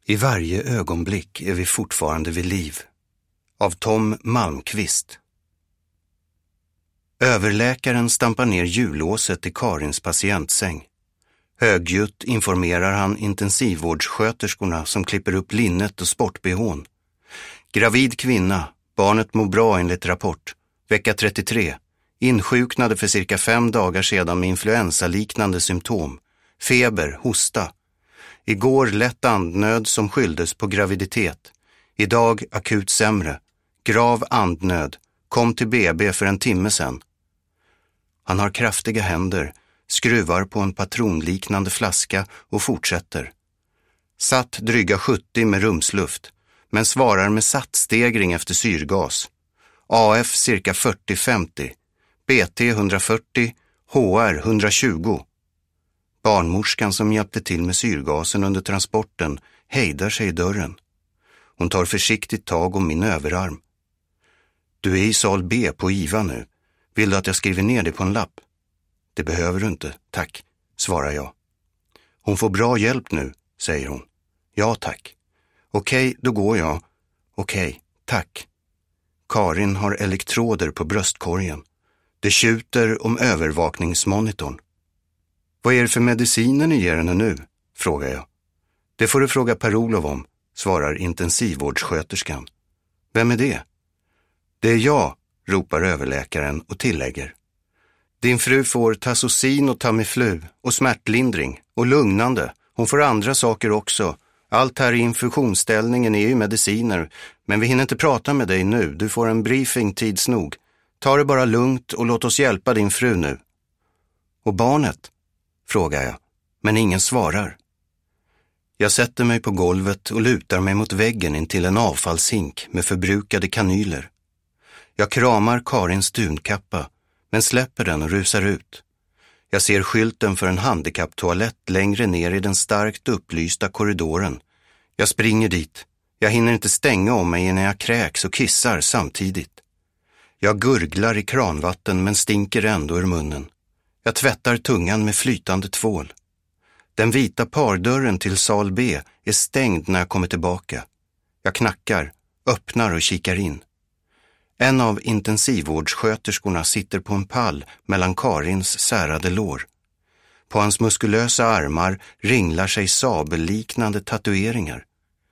I varje ögonblick är vi fortfarande vid liv. Av Tom Malmqvist. Överläkaren stampar ner hjullåset i Karins patientsäng. Högljutt informerar han intensivvårdssköterskorna som klipper upp linnet och sport-BH:n. Gravid kvinna, barnet mår bra enligt rapport. Vecka 33. Insjuknade för cirka 5 dagar sedan med influensaliknande symptom. Feber, hosta. Igår lätt andnöd som skylldes på graviditet. Idag akut sämre. Grav andnöd. Kom till BB för 1 timme sedan. Han har kraftiga händer, skruvar på en patronliknande flaska och fortsätter. Satt dryga 70 med rumsluft, men svarar med sattstegring efter syrgas. AF cirka 40-50, BT 140, HR 120. Barnmorskan som hjälpte till med syrgasen under transporten hejdar sig i dörren. Hon tar försiktigt tag om min överarm. Du är i sal B på IVA nu. Vill du att jag skriver ner det på en lapp? Det behöver du inte, tack, svarar jag. Hon får bra hjälp nu, säger hon. Ja, tack. Okej, då går jag. Okej, tack. Karin har elektroder på bröstkorgen. Det tjuter om övervakningsmonitorn. Vad är det för mediciner ni ger henne nu? Frågar jag. Det får du fråga Per-Olof om, svarar intensivvårdssköterskan. Vem är det? Det är jag, ropar överläkaren och tillägger. Din fru får Tazosin och Tamiflu och smärtlindring och lugnande. Hon får andra saker också. Allt här i infusionsställningen är ju mediciner, men vi hinner inte prata med dig nu. Du får en briefing tids nog. Ta det bara lugnt och låt oss hjälpa din fru nu. Och barnet? Frågar jag, men ingen svarar. Jag sätter mig på golvet och lutar mig mot väggen in till en avfallshink med förbrukade kanyler. Jag kramar Karins dunkappa, men släpper den och rusar ut. Jag ser skylten för en handikapptoalett längre ner i den starkt upplysta korridoren. Jag springer dit. Jag hinner inte stänga om mig innan jag kräks och kissar samtidigt. Jag gurglar i kranvatten men stinker ändå ur munnen. Jag tvättar tungan med flytande tvål. Den vita pardörren till sal B är stängd när jag kommer tillbaka. Jag knackar, öppnar och kikar in. En av intensivvårdssköterskorna sitter på en pall mellan Karins särade lår. På hans muskulösa armar ringlar sig sabelliknande tatueringar.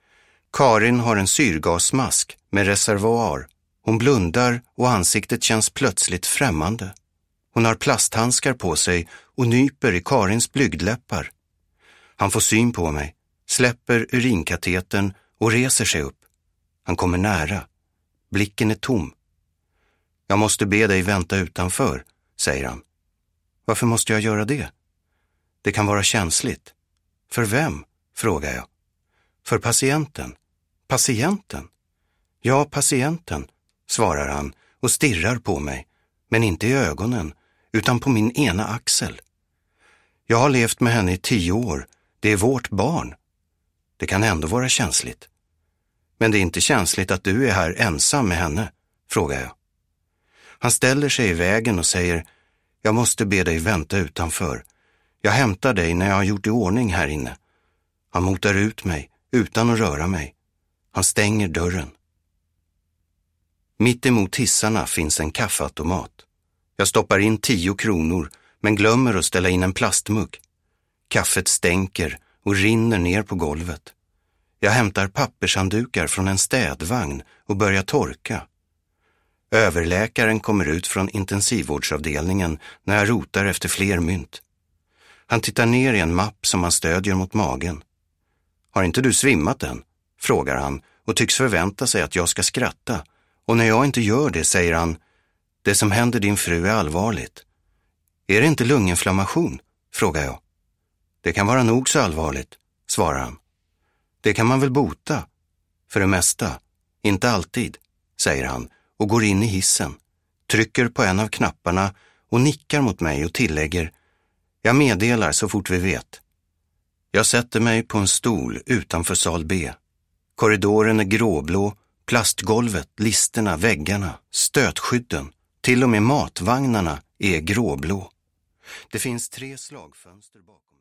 Karin har en syrgasmask med reservoar. Hon blundar och ansiktet känns plötsligt främmande. Hon har plasthandskar på sig och nyper i Karins blygdläppar. Han får syn på mig, släpper urinkateten och reser sig upp. Han kommer nära. Blicken är tom. Jag måste be dig vänta utanför, säger han. Varför måste jag göra det? Det kan vara känsligt. För vem? Frågar jag. För patienten. Patienten? Ja, patienten, svarar han och stirrar på mig, men inte i ögonen, utan på min ena axel. Jag har levt med henne i 10 år. Det är vårt barn. Det kan ändå vara känsligt. Men det är inte känsligt att du är här ensam med henne, frågar jag. Han ställer sig i vägen och säger, jag måste be dig vänta utanför. Jag hämtar dig när jag har gjort i ordning här inne. Han motar ut mig utan att röra mig. Han stänger dörren. Mitt emot hissarna finns en kaffeautomat. Jag stoppar in 10 kronor men glömmer att ställa in en plastmugg. Kaffet stänker och rinner ner på golvet. Jag hämtar pappershanddukar från en städvagn och börjar torka. Överläkaren kommer ut från intensivvårdsavdelningen när jag rotar efter fler mynt. Han tittar ner i en mapp som han stödjer mot magen. Har inte du svimmat än? Frågar han och tycks förvänta sig att jag ska skratta. Och när jag inte gör det säger han, det som händer din fru är allvarligt. Är det inte lunginflammation? Frågar jag. Det kan vara nog så allvarligt, svarar han. Det kan man väl bota? För det mesta. Inte alltid, säger han och går in i hissen. Trycker på en av knapparna och nickar mot mig och tillägger, jag meddelar så fort vi vet. Jag sätter mig på en stol utanför sal B. Korridoren är gråblå, plastgolvet, listerna, väggarna, stötskydden, till och med matvagnarna är gråblå. Det finns 3 slagfönster bakom.